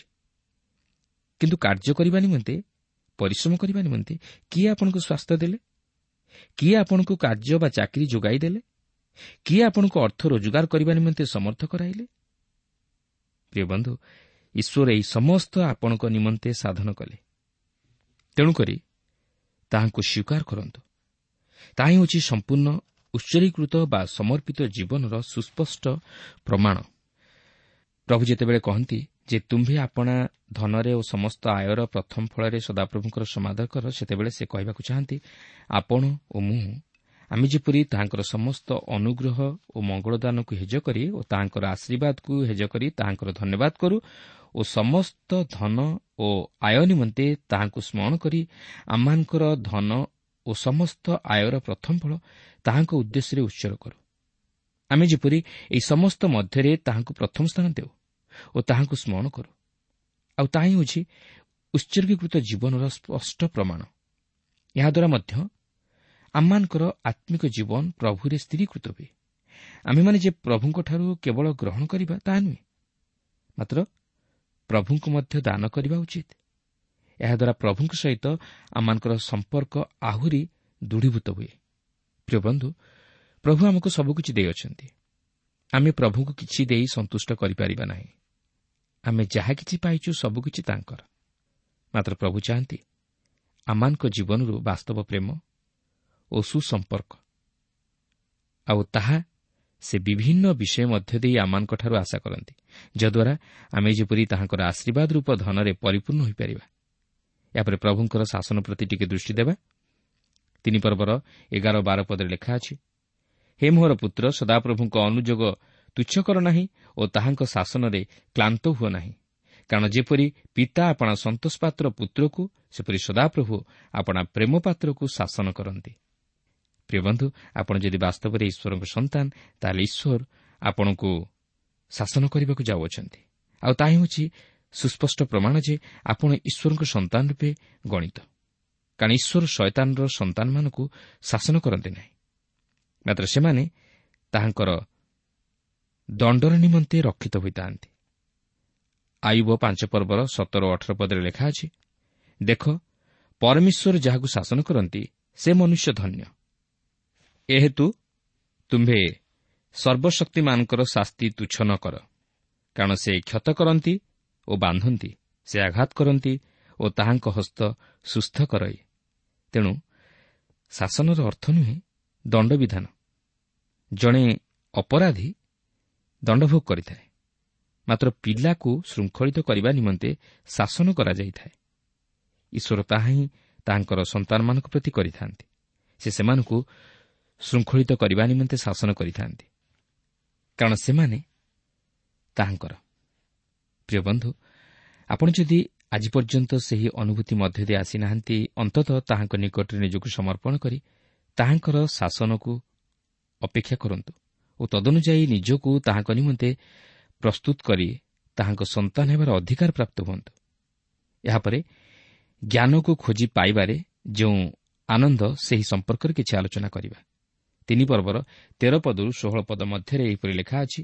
କିନ୍ତୁ କାର୍ଯ୍ୟ କରିବା ନିମନ୍ତେ, ପରିଶ୍ରମ କରିବା ନିମନ୍ତେ କିଏ ଆପଣଙ୍କୁ ସ୍ୱାସ୍ଥ୍ୟ ଦେଲେ? କିଏ ଆପଣଙ୍କୁ କାର୍ଯ୍ୟ ବା ଚାକିରି ଯୋଗାଇ ଦେଲେ? କିଏ ଆପଣଙ୍କୁ ଅର୍ଥ ରୋଜଗାର କରିବା ନିମନ୍ତେ ସମର୍ଥ କରାଇଲେ? ପ୍ରିୟ ବନ୍ଧୁ, ଈଶ୍ୱର ଏହି ସମସ୍ତ ଆପଣଙ୍କ ନିମନ୍ତେ ସାଧନ କଲେ। ତେଣୁକରି ତାହାଙ୍କୁ ସ୍ୱୀକାର କରନ୍ତୁ। ତାହା ହିଁ ହେଉଛି ସମ୍ପୂର୍ଣ୍ଣ ଉତ୍ସର୍ଗୀକୃତ ବା ସମର୍ପିତ ଜୀବନର ସୁସ୍ପଷ୍ଟ ପ୍ରମାଣ। ପ୍ରଭୁ ଯେତେବେଳେ କହନ୍ତି ଯେ ତୁମ୍ଭେ ଆପଣା ଧନରେ ଓ ସମସ୍ତ ଆୟର ପ୍ରଥମ ଫଳରେ ସଦାପ୍ରଭୁଙ୍କର ସମାଦର କର, ସେତେବେଳେ ସେ କହିବାକୁ ଚାହାନ୍ତି, ଆପଣ ଓ ମୁଁ ଆମେ ଯେପରି ତାହାଙ୍କର ସମସ୍ତ ଅନୁଗ୍ରହ ଓ ମଙ୍ଗଳଦାନକୁ ହେଜ କରି ଓ ତାହାଙ୍କର ଆଶୀର୍ବାଦକୁ ହେଜ କରି ତାହାଙ୍କର ଧନ୍ୟବାଦ କରୁ ଓ ସମସ୍ତ ଧନ ଓ ଆୟ ନିମନ୍ତେ ତାହାଙ୍କୁ ସ୍ମରଣ କରି ଆମମାନଙ୍କର ଧନ ଓ ସମସ୍ତ ଆୟର ପ୍ରଥମ ଫଳ ତାହାଙ୍କ ଉଦ୍ଦେଶ୍ୟରେ ଉତ୍ସର୍ଗ କରୁ। ଆମେ ଯେପରି ଏହି ସମସ୍ତ ମଧ୍ୟରେ ତାହାଙ୍କୁ ପ୍ରଥମ ସ୍ଥାନ ଦେଉ ଓ ତାହାଙ୍କୁ ସ୍ମରଣ କରୁ। ଆଉ ତାହା ହିଁ ହେଉଛି ଉତ୍ସର୍ଗୀକୃତ ଜୀବନର ସ୍ପଷ୍ଟ ପ୍ରମାଣ। ଏହାଦ୍ୱାରା ମଧ୍ୟ ଆମମାନଙ୍କର ଆତ୍ମିକ ଜୀବନ ପ୍ରଭୁରେ ସ୍ଥିରୀକୃତ ହୁଏ। ଆମେମାନେ ଯେ ପ୍ରଭୁଙ୍କଠାରୁ କେବଳ ଗ୍ରହଣ କରିବା ତାହା ନୁହେଁ, ମାତ୍ର ପ୍ରଭୁଙ୍କୁ ମଧ୍ୟ ଦାନ କରିବା ଉଚିତ। ଏହାଦ୍ୱାରା ପ୍ରଭୁଙ୍କ ସହିତ ଆମମାନଙ୍କର ସମ୍ପର୍କ ଆହୁରି ଦୃଢ଼ୀଭୂତ ହୁଏ। ପ୍ରିୟ ବନ୍ଧୁ, ପ୍ରଭୁ ଆମକୁ ସବୁକିଛି ଦେଇଅଛନ୍ତି। ଆମେ ପ୍ରଭୁଙ୍କୁ କିଛି ଦେଇ ସନ୍ତୁଷ୍ଟ କରିପାରିବା ନାହିଁ। ଆମେ ଯାହା କିଛି ପାଇଛୁ ସବୁକିଛି ତାଙ୍କର। ମାତ୍ର ପ୍ରଭୁ ଚାହାନ୍ତି ଆମମାନଙ୍କ ଜୀବନରୁ ବାସ୍ତବ ପ୍ରେମ ଓ ସୁସମ୍ପର୍କ, ଆଉ ତାହା ସେ ବିଭିନ୍ନ ବିଷୟ ମଧ୍ୟ ଦେଇ ଆମମାନଙ୍କଠାରୁ ଆଶା କରନ୍ତି, ଯଦ୍ୱାରା ଆମେ ଯେପରି ତାହାଙ୍କର ଆଶୀର୍ବାଦ ରୂପ ଧନରେ ପରିପୂର୍ଣ୍ଣ ହୋଇପାରିବା। ଏହାପରେ ପ୍ରଭୁଙ୍କର ଶାସନ ପ୍ରତି ଟିକେ ଦୃଷ୍ଟି ଦେବା। ତିନି ପର୍ବର ଏଗାର ବାର ପଦରେ ଲେଖା ଅଛି, ହେ ମୋହର ପୁତ୍ର, ସଦାପ୍ରଭୁଙ୍କ ଅନୁଯୋଗ ତୁଚ୍ଛ କର ନାହିଁ ଓ ତାହାଙ୍କ ଶାସନରେ କ୍ଲାନ୍ତ ହୁଅ ନାହିଁ। କାରଣ ଯେପରି ପିତା ଆପଣା ସନ୍ତୋଷ ପାତ୍ର ପୁତ୍ରକୁ, ସେପରି ସଦାପ୍ରଭୁ ଆପଣା ପ୍ରେମ ପାତ୍ରକୁ ଶାସନ କରନ୍ତି। ପ୍ରିୟ ବନ୍ଧୁ, ଆପଣ ଯଦି ବାସ୍ତବରେ ଈଶ୍ୱରଙ୍କ ସନ୍ତାନ, ତାହେଲେ ଈଶ୍ୱର ଆପଣଙ୍କୁ ଶାସନ କରିବାକୁ ଯାଉଅଛନ୍ତି। ଆଉ ତାହା ହେଉଛି ସୁସ୍ପଷ୍ଟ ପ୍ରମାଣ ଯେ ଆପଣ ଈଶ୍ୱରଙ୍କ ସନ୍ତାନ ରୂପେ ଗଣିତ। କାରଣ ଈଶ୍ୱର ଶୟତାନର ସନ୍ତାନମାନଙ୍କୁ ଶାସନ କରନ୍ତି ନାହିଁ, ମାତ୍ର ସେମାନେ ତାହାଙ୍କର ଦଣ୍ଡର ନିମନ୍ତେ ରକ୍ଷିତ ହୋଇଥାନ୍ତି। ଆୟୁବ ପାଞ୍ଚ ପର୍ବର ସତର ଓ ଅଠର ପଦରେ ଲେଖା ଅଛି, ଦେଖ, ପରମେଶ୍ୱର ଯାହାକୁ ଶାସନ କରନ୍ତି ସେ ମନୁଷ୍ୟ ଧନ୍ୟ। ଏହେତୁ ତୁମ୍ଭେ ସର୍ବଶକ୍ତିମାନଙ୍କର ଶାସ୍ତି ତୁଚ୍ଛ ନ କର, କାରଣ ସେ କ୍ଷତ କରନ୍ତି ଓ ବାନ୍ଧନ୍ତି, ସେ ଆଘାତ କରନ୍ତି ଓ ତାହାଙ୍କ ହସ୍ତ ସୁସ୍ଥ କରାଏ। ତେଣୁ ଶାସନର ଅର୍ଥ ନୁହେଁ ଦଣ୍ଡବିଧାନ। ଜଣେ ଅପରାଧୀ ଦଣ୍ଡଭୋଗ କରିଥାଏ, ମାତ୍ର ପିଲାକୁ ଶୃଙ୍ଖଳିତ କରିବା ନିମନ୍ତେ ଶାସନ କରାଯାଇଥାଏ। ଈଶ୍ୱର ତାହା ହିଁ ତାହାଙ୍କର ସନ୍ତାନମାନଙ୍କ ପ୍ରତି କରିଥାନ୍ତି। ସେ ସେମାନଙ୍କୁ ଶୃଙ୍ଖଳିତ କରିବା ନିମନ୍ତେ ଶାସନ କରିଥାନ୍ତି, କାରଣ ସେମାନେ ତାହାଙ୍କର। ପ୍ରିୟ ବନ୍ଧୁ, ଆପଣ ଯଦି ଆଜି ପର୍ଯ୍ୟନ୍ତ ସେହି ଅନୁଭୂତି ମଧ୍ୟ ଦେଇ ଆସିନାହାନ୍ତି, ଅନ୍ତତଃ ତାହାଙ୍କ ନିକଟରେ ନିଜକୁ ସମର୍ପଣ କରି ତାହାଙ୍କର ଶାସନକୁ ଅପେକ୍ଷା କରନ୍ତୁ ଓ ତଦନୁଯାୟୀ ନିଜକୁ ତାହାଙ୍କ ନିମନ୍ତେ ପ୍ରସ୍ତୁତ କରି ତାହାଙ୍କ ସନ୍ତାନ ହେବାର ଅଧିକାର ପ୍ରାପ୍ତ ହୁଅନ୍ତୁ। ଏହାପରେ ଜ୍ଞାନକୁ ଖୋଜି ପାଇବାରେ ଯେଉଁ ଆନନ୍ଦ, ସେହି ସମ୍ପର୍କରେ କିଛି ଆଲୋଚନା କରିବା। ତିନି ପର୍ବର ତେର ପଦରୁ ଷୋହଳ ପଦ ମଧ୍ୟରେ ଏହିପରି ଲେଖା ଅଛି,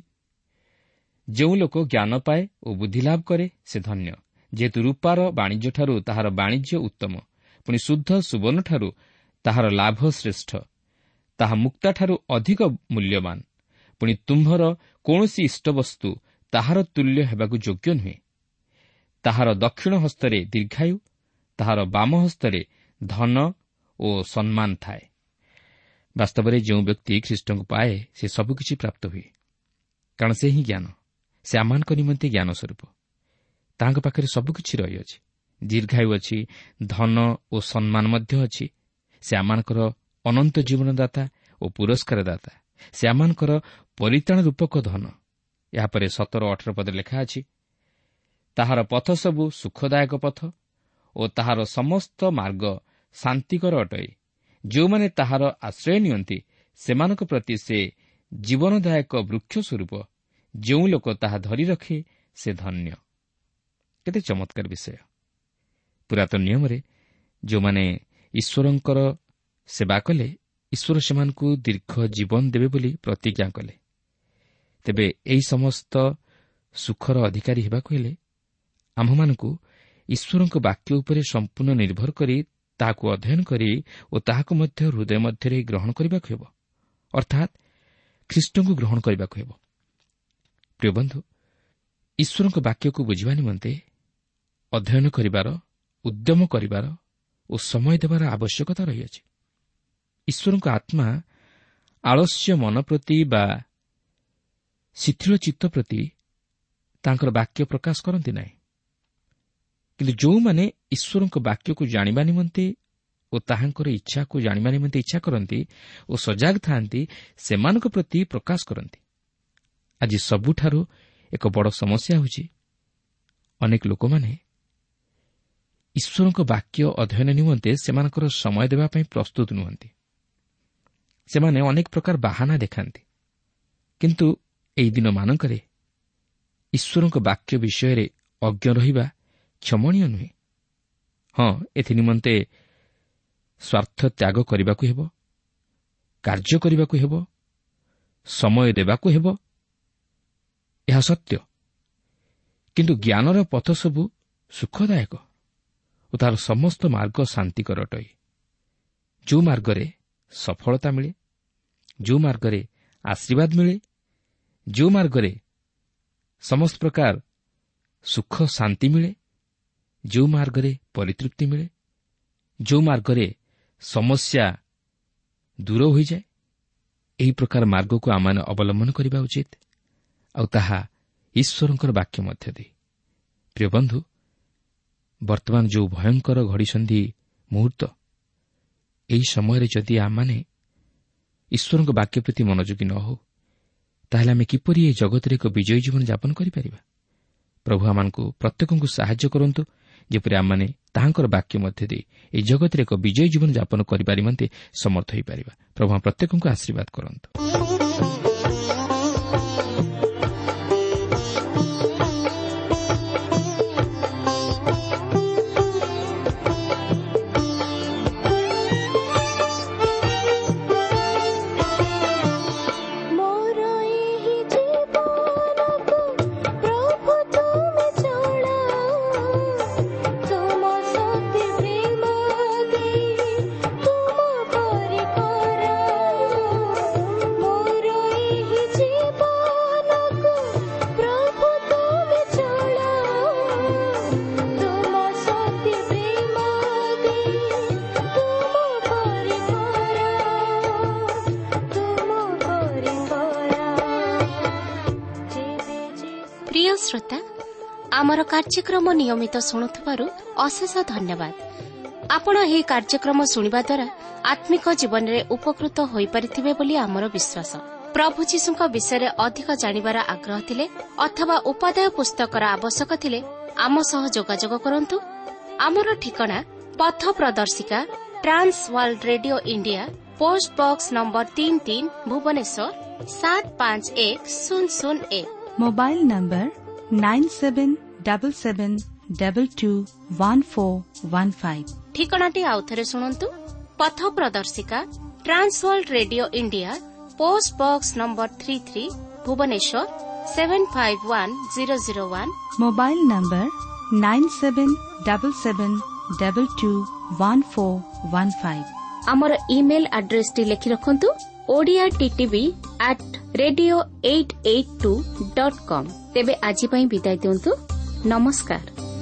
ଯେଉଁ ଲୋକ ଜ୍ଞାନ ପାଏ ଓ ବୁଦ୍ଧିଲାଭ କରେ ସେ ଧନ୍ୟ, ଯେହେତୁ ରୂପାର ବାଣିଜ୍ୟଠାରୁ ତାହାର ବାଣିଜ୍ୟ ଉତ୍ତମ, ପୁଣି ଶୁଦ୍ଧ ସୁବର୍ଣ୍ଣଠାରୁ ତାହାର ଲାଭ ଶ୍ରେଷ୍ଠ, ତାହା ମୁକ୍ତାଠାରୁ ଅଧିକ ମୂଲ୍ୟବାନ। ପୁଣି ତୁମ୍ଭର କୌଣସି ଇଷ୍ଟବସ୍ତୁ ତାହାର ତୁଲ୍ୟ ହେବାକୁ ଯୋଗ୍ୟ ନୁହେଁ। ତାହାର ଦକ୍ଷିଣ ହସ୍ତରେ ଦୀର୍ଘାୟୁ, ତାହାର ବାମ ହସ୍ତରେ ଧନ ଓ ସମ୍ମାନ ଥାଏ। ବାସ୍ତବରେ ଯେଉଁ ବ୍ୟକ୍ତି ଖ୍ରୀଷ୍ଟଙ୍କୁ ପାଏ ସେ ସବୁକିଛି ପ୍ରାପ୍ତ ହୁଏ, କାରଣ ସେ ହିଁ ଜ୍ଞାନ। ସେ ଆମମାନଙ୍କ ନିମନ୍ତେ ଜ୍ଞାନ ସ୍ୱରୂପ। ତାହାଙ୍କ ପାଖରେ ସବୁକିଛି ରହିଅଛି। ଦୀର୍ଘାୟୁ ଅଛି, ଧନ ଓ ସମ୍ମାନ ମଧ୍ୟ ଅଛି। ସେ ଆମମାନଙ୍କର ଅନନ୍ତ ଜୀବନଦାତା ଓ ପୁରସ୍କାର ଦାତା। ସେ ଆମମାନଙ୍କର ପରିତ୍ରାଣ ରୂପକ ଧନ। ଏହାପରେ ସତର ଅଠର ପଦରେ ଲେଖା ଅଛି, ତାହାର ପଥ ସବୁ ସୁଖଦାୟକ ପଥ ଓ ତାହାର ସମସ୍ତ ମାର୍ଗ ଶାନ୍ତିକର ଅଟେ। ଯେଉଁମାନେ ତାହାର ଆଶ୍ରୟ ନିଅନ୍ତି ସେମାନଙ୍କ ପ୍ରତି ସେ ଜୀବନଦାୟକ ବୃକ୍ଷ ସ୍ୱରୂପ। ଯେଉଁ ଲୋକ ତାହା ଧରି ରଖେ ସେ ଧନ୍ୟ। କେତେ ଚମତ୍କାର ବିଷୟ! ପୁରାତନ ନିୟମରେ ଯେଉଁମାନେ ଈଶ୍ୱରଙ୍କର ସେବା କଲେ, ଈଶ୍ୱର ସେମାନଙ୍କୁ ଦୀର୍ଘ ଜୀବନ ଦେବେ ବୋଲି ପ୍ରତିଜ୍ଞା କଲେ। ତେବେ ଏହି ସମସ୍ତ ସୁଖର ଅଧିକାରୀ ହେବାକୁ ହେଲେ ଆମ୍ଭମାନଙ୍କୁ ଈଶ୍ୱରଙ୍କ ବାକ୍ୟ ଉପରେ ସମ୍ପୂର୍ଣ୍ଣ ନିର୍ଭର କରି ତାହାକୁ ଅଧ୍ୟୟନ କରି ଓ ତାହାକୁ ମଧ୍ୟ ହୃଦୟ ମଧ୍ୟରେ ଗ୍ରହଣ କରିବାକୁ ହେବ, ଅର୍ଥାତ୍ ଖ୍ରୀଷ୍ଟଙ୍କୁ ଗ୍ରହଣ କରିବାକୁ ହେବ। ପ୍ରିୟ ବନ୍ଧୁ, ଈଶ୍ୱରଙ୍କ ବାକ୍ୟକୁ ବୁଝିବା ନିମନ୍ତେ ଅଧ୍ୟୟନ କରିବାର, ଉଦ୍ୟମ କରିବାର ଓ ସମୟ ଦେବାର ଆବଶ୍ୟକତା ରହିଅଛି। ଈଶ୍ୱରଙ୍କ ଆତ୍ମା ଆଳସ୍ୟ ମନ ପ୍ରତି ବା ଶିଥିଳ ଚିତ୍ତ ପ୍ରତି ତାଙ୍କର ବାକ୍ୟ ପ୍ରକାଶ କରନ୍ତି ନାହିଁ। କିନ୍ତୁ ଯେଉଁମାନେ ଈଶ୍ୱରଙ୍କ ବାକ୍ୟକୁ ଜାଣିବା ନିମନ୍ତେ ଓ ତାହାଙ୍କର ଇଚ୍ଛାକୁ ଜାଣିବା ନିମନ୍ତେ ଇଚ୍ଛା କରନ୍ତି ଓ ସଜାଗ ଥାଆନ୍ତି, ସେମାନଙ୍କ ପ୍ରତି ପ୍ରକାଶ କରନ୍ତି। ଆଜି ସବୁଠାରୁ ଏକ ବଡ଼ ସମସ୍ୟା ହେଉଛି ଅନେକ ଲୋକମାନେ ଈଶ୍ୱରଙ୍କ ବାକ୍ୟ ଅଧ୍ୟୟନ ନିମନ୍ତେ ସେମାନଙ୍କର ସମୟ ଦେବା ପାଇଁ ପ୍ରସ୍ତୁତ ନୁହନ୍ତି। ସେମାନେ ଅନେକ ପ୍ରକାର ବାହାନା ଦେଖାନ୍ତି। କିନ୍ତୁ ଏହି ଦିନମାନଙ୍କରେ ଈଶ୍ୱରଙ୍କ ବାକ୍ୟ ବିଷୟରେ ଅଜ୍ଞ ରହିବା କ୍ଷମଣୀୟ ନୁହେଁ। ହଁ, ଏଥି ନିମନ୍ତେ ସ୍ୱାର୍ଥ ତ୍ୟାଗ କରିବାକୁ ହେବ, କାର୍ଯ୍ୟ କରିବାକୁ ହେବ, ସମୟ ଦେବାକୁ ହେବ। ଏହା ସତ୍ୟ। କିନ୍ତୁ ଜ୍ଞାନର ପଥ ସବୁ ସୁଖଦାୟକ ଓ ତାହାର ସମସ୍ତ ମାର୍ଗ ଶାନ୍ତିକର ଅଟେ। ଯେଉଁ ମାର୍ଗରେ ସଫଳତା ମିଳେ, ଯେଉଁ ମାର୍ଗରେ ଆଶୀର୍ବାଦ ମିଳେ, ଯେଉଁ ମାର୍ଗରେ ସମସ୍ତ ପ୍ରକାର ସୁଖ ଶାନ୍ତି ମିଳେ, ଯେଉଁ ମାର୍ଗରେ ପରିତୃପ୍ତି ମିଳେ, ଯେଉଁ ମାର୍ଗରେ ସମସ୍ୟା ଦୂର ହୋଇଯାଏ, ଏହି ପ୍ରକାର ମାର୍ଗକୁ ଆମମାନେ ଅବଲମ୍ବନ କରିବା ଉଚିତ, ଆଉ ତାହା ଈଶ୍ୱରଙ୍କର ବାକ୍ୟ ମଧ୍ୟ ଦେଇ। ପ୍ରିୟ ବନ୍ଧୁ, ବର୍ତ୍ତମାନ ଯେଉଁ ଭୟଙ୍କର ଘଡ଼ିସନ୍ଧି ମୁହୂର୍ତ୍ତ, ଏହି ସମୟରେ ଯଦି ଆମମାନେ ଈଶ୍ୱରଙ୍କ ବାକ୍ୟ ପ୍ରତି ମନୋଯୋଗୀ ନ ହେଉ, ତାହେଲେ ଆମେ କିପରି ଏହି ଜଗତରେ ଏକ ବିଜୟୀ ଜୀବନ ଯାପନ କରିପାରିବା? ପ୍ରଭୁ ଆମମାନଙ୍କୁ ପ୍ରତ୍ୟେକଙ୍କୁ ସାହାଯ୍ୟ କରନ୍ତୁ, ଯେପରି ଆମମାନେ ତାହାଙ୍କର ବାକ୍ୟ ମଧ୍ୟ ଦେଇ ଏହି ଜଗତରେ ଏକ ବିଜୟୀ ଜୀବନ ଯାପନ କରିବା ନିମନ୍ତେ ସମର୍ଥ ହୋଇପାରିବା। ପ୍ରଭୁ ପ୍ରତ୍ୟେକଙ୍କୁ ଆଶୀର୍ବାଦ କରନ୍ତୁ। প্রিয় শ্রোতা, আমার কার্যক্রম নিয়মিত শুণুথিবারু অশেষ ধন্যবাদ। আপন এই কার্যক্রম শুনিবা দ্বারা আত্মিক জীবନରେ উপকৃত ହୋଇପାରିଥିବେ ବୋଲି ଆମର ବିଶ୍ୱାସ। ପ୍ରଭୁ ଯୀଶୁଙ୍କ ବିଷୟରେ ଅଧିକ ଜାଣିବାର ଆଗ୍ରହ ଥିଲେ ଅଥବା ଉପାଦେୟ ପୁସ୍ତକର ଆବଶ୍ୟକ ଥିଲେ ଆମ ସହ ଯୋଗାଯୋଗ କରନ୍ତୁ। ଆମର ଠିକଣା ପଥ ପ୍ରଦର୍ଶିକା, trans world radio India, post box number ତିନି ତିନି, ଭୁବନେଶ୍ୱର ସାତ ପାଞ୍ଚ ଏକ ଶୂନ ଶୂନ ଏକ। Mobile number nine seven double seven double two one four one five. ଠିକଣାଟି ଆଉଥରେ ଶୁଣନ୍ତୁ। ପଥ ପ୍ରଦର୍ଶିକା, trans world radio India, post box number ତିନି ତିନି, Bhubaneswar seven five one zero zero one. Mobile number nine seven double seven double two one four one five. ଆମର email ଆଡ୍ରେସଟି ଲେଖି ରଖନ୍ତୁ, Odia TTV at radio eight eight two dot com. ତେବେ ଆଜି ପାଇଁ ବିଦାୟ ଦିଅନ୍ତୁ। ନମସ୍କାର।